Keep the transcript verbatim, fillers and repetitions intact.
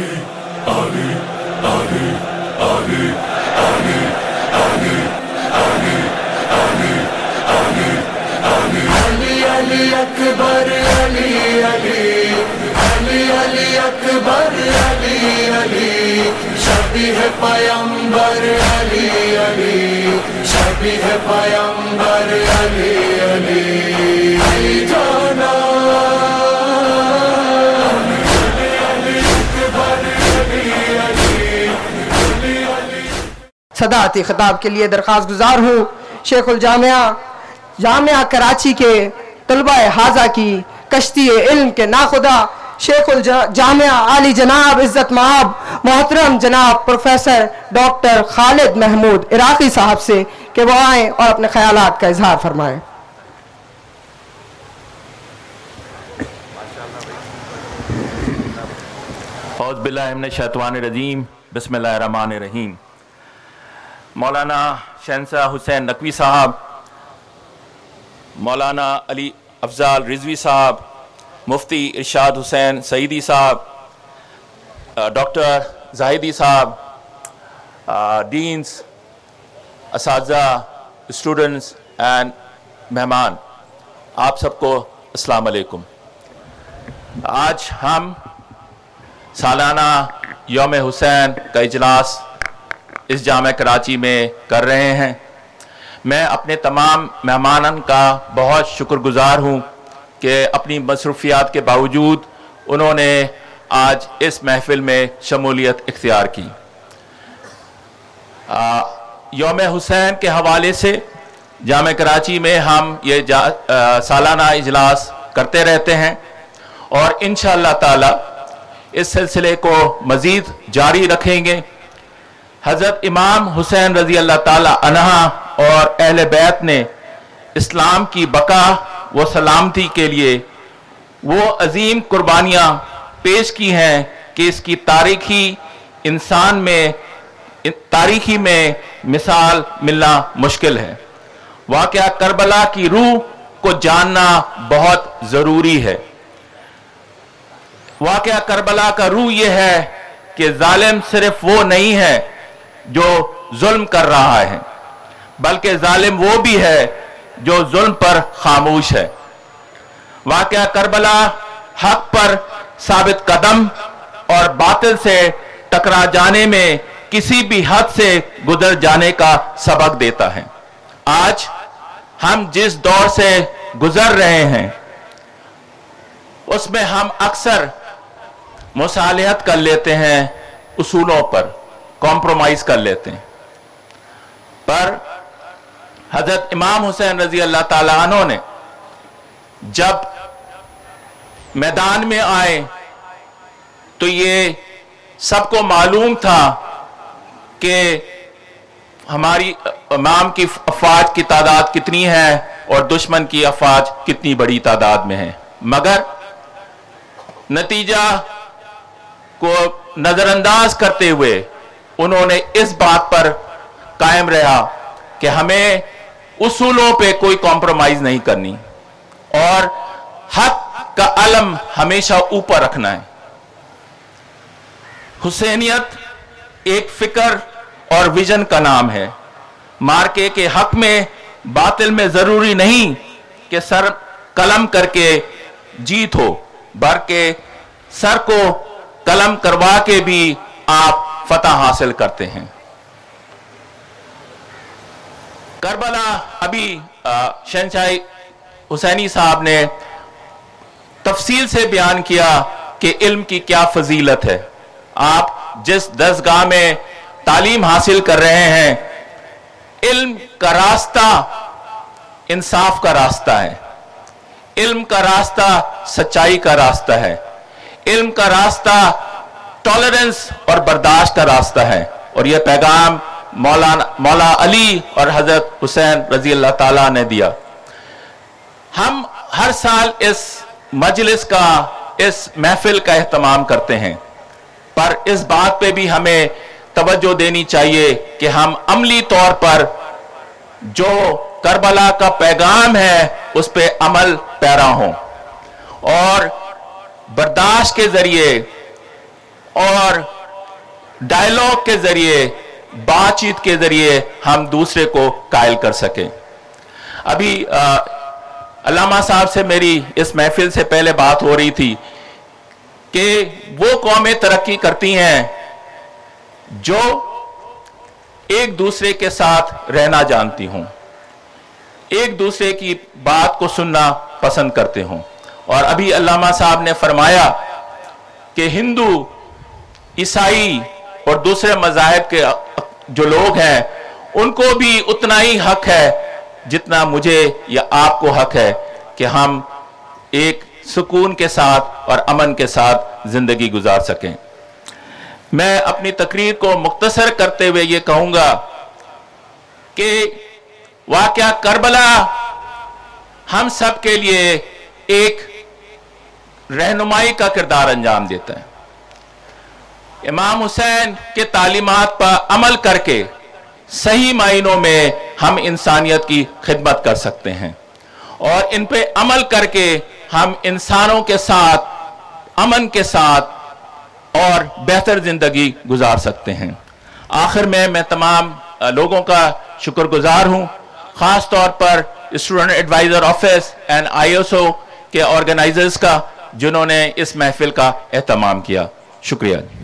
علی علی اکبر علی علی علی علی اکبر علی علی شبیہ پیمبر علی علی شبیہ پیمبر علی علی علی جانا صداعتی خطاب کے لیے درخواست گزار ہوں شیخ الجامعہ جامعہ کراچی کے طلبہ حاضہ کی کشتی علم کے ناخدا شیخ الجامعہ عالی جناب عزت مآب محترم جناب پروفیسر ڈاکٹر خالد محمود عراقی صاحب سے کہ وہ آئیں اور اپنے خیالات کا اظہار فرمائیں. اعوذ باللہ من الشیطان الرجیم بسم اللہ الرحمن الرحیم. مولانا شہنشاہ حسین نقوی صاحب، مولانا علی افضال رضوی صاحب، مفتی ارشاد حسین سعیدی صاحب، ڈاکٹر زاہدی صاحب، ڈینز، اساتذہ، اسٹوڈنٹس اینڈ مہمان، آپ سب کو السلام علیکم. آج ہم سالانہ یوم حسین کا اجلاس اس جامعہ کراچی میں کر رہے ہیں. میں اپنے تمام مہمانان کا بہت شکر گزار ہوں کہ اپنی مصروفیات کے باوجود انہوں نے آج اس محفل میں شمولیت اختیار کی. یوم حسین کے حوالے سے جامعہ کراچی میں ہم یہ سالانہ اجلاس کرتے رہتے ہیں اور انشاءاللہ تعالی اس سلسلے کو مزید جاری رکھیں گے. حضرت امام حسین رضی اللہ تعالی عنہ اور اہل بیت نے اسلام کی بقا و سلامتی کے لیے وہ عظیم قربانیاں پیش کی ہیں کہ اس کی تاریخی انسان میں تاریخی میں مثال ملنا مشکل ہے. واقعہ کربلا کی روح کو جاننا بہت ضروری ہے. واقعہ کربلا کا روح یہ ہے کہ ظالم صرف وہ نہیں ہے جو ظلم کر رہا ہے، بلکہ ظالم وہ بھی ہے جو ظلم پر خاموش ہے. واقعہ کربلا حق پر ثابت قدم اور باطل سے ٹکرا جانے میں کسی بھی حد سے گزر جانے کا سبق دیتا ہے. آج ہم جس دور سے گزر رہے ہیں اس میں ہم اکثر مصالحت کر لیتے ہیں، اصولوں پر کمپرومائز کر لیتے ہیں، پر حضرت امام حسین رضی اللہ تعالیٰ عنہ نے جب میدان میں آئے تو یہ سب کو معلوم تھا کہ ہماری امام کی افواج کی تعداد کتنی ہے اور دشمن کی افواج کتنی بڑی تعداد میں ہے، مگر نتیجہ کو نظر انداز کرتے ہوئے انہوں نے اس بات پر قائم رہا کہ ہمیں اصولوں پہ کوئی کمپرومائز نہیں کرنی اور حق کا علم ہمیشہ اوپر رکھنا ہے. حسینیت ایک فکر اور ویژن کا نام ہے. مارکے کے حق میں باطل میں ضروری نہیں کہ سر قلم کر کے جیت ہو، بلکہ سر کو قلم کروا کے بھی آپ فتح حاصل کرتے ہیں. کربلا ابھی شہنشاہ حسینی صاحب نے تفصیل سے بیان کیا کہ علم کی کیا فضیلت ہے. آپ جس درسگاہ میں تعلیم حاصل کر رہے ہیں، علم کا راستہ انصاف کا راستہ ہے، علم کا راستہ سچائی کا راستہ ہے، علم کا راستہ ٹالرنس اور برداشت کا راستہ ہے. اور یہ پیغام مولانا مولا علی اور حضرت حسین رضی اللہ تعالیٰ نے دیا. ہم ہر سال اس مجلس کا، اس محفل کا اہتمام کرتے ہیں، پر اس بات پہ بھی ہمیں توجہ دینی چاہیے کہ ہم عملی طور پر جو کربلا کا پیغام ہے اس پہ عمل پیرا ہوں اور برداشت کے ذریعے اور ڈائلاگ کے ذریعے, بات چیت کے ذریعے ہم دوسرے کو قائل کر سکیں. ابھی علامہ صاحب سے میری اس محفل سے پہلے بات ہو رہی تھی کہ وہ قومیں ترقی کرتی ہیں جو ایک دوسرے کے ساتھ رہنا جانتی ہوں, ایک دوسرے کی بات کو سننا پسند کرتے ہوں. اور ابھی علامہ صاحب نے فرمایا کہ ہندو, عیسائی اور دوسرے مذاہب کے جو لوگ ہیں ان کو بھی اتنا ہی حق ہے جتنا مجھے یا آپ کو حق ہے کہ ہم ایک سکون کے ساتھ اور امن کے ساتھ زندگی گزار سکیں. میں اپنی تقریر کو مختصر کرتے ہوئے یہ کہوں گا کہ واقعہ کربلا ہم سب کے لیے ایک رہنمائی کا کردار انجام دیتا ہے. امام حسین کے تعلیمات پر عمل کر کے صحیح معنوں میں ہم انسانیت کی خدمت کر سکتے ہیں, اور ان پہ عمل کر کے ہم انسانوں کے ساتھ امن کے ساتھ اور بہتر زندگی گزار سکتے ہیں. آخر میں میں تمام لوگوں کا شکر گزار ہوں, خاص طور پر student adviser office and I S O کے آرگنائزرز کا جنہوں نے اس محفل کا اہتمام کیا. شکریہ.